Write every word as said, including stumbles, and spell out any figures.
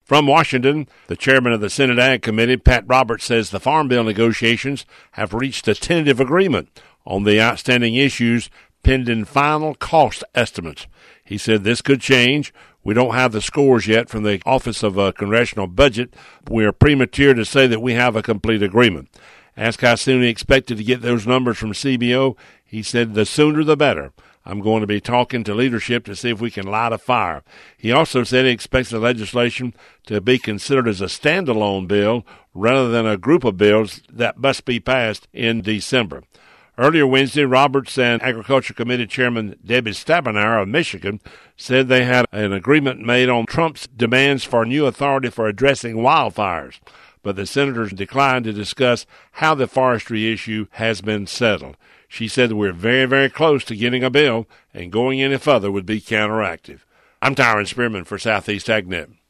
From Washington, the chairman of the Senate Ag Committee, Pat Roberts, says the Farm Bill negotiations have reached a tentative agreement on the outstanding issues pending final cost estimates. He said this could change. We don't have the scores yet from the Office of uh, Congressional Budget. We are premature to say that we have a complete agreement. Asked how soon he expected to get those numbers from C B O, he said the sooner the better. I'm going to be talking to leadership to see if we can light a fire. He also said he expects the legislation to be considered as a standalone bill rather than a group of bills that must be passed in December. Earlier Wednesday, Roberts and Agriculture Committee Chairman Debbie Stabenow of Michigan said they had an agreement made on Trump's demands for a new authority for addressing wildfires, but the senators declined to discuss how the forestry issue has been settled. She said we're very, very close to getting a bill, and going any further would be counteractive. I'm Tyron Spearman for Southeast AgNet.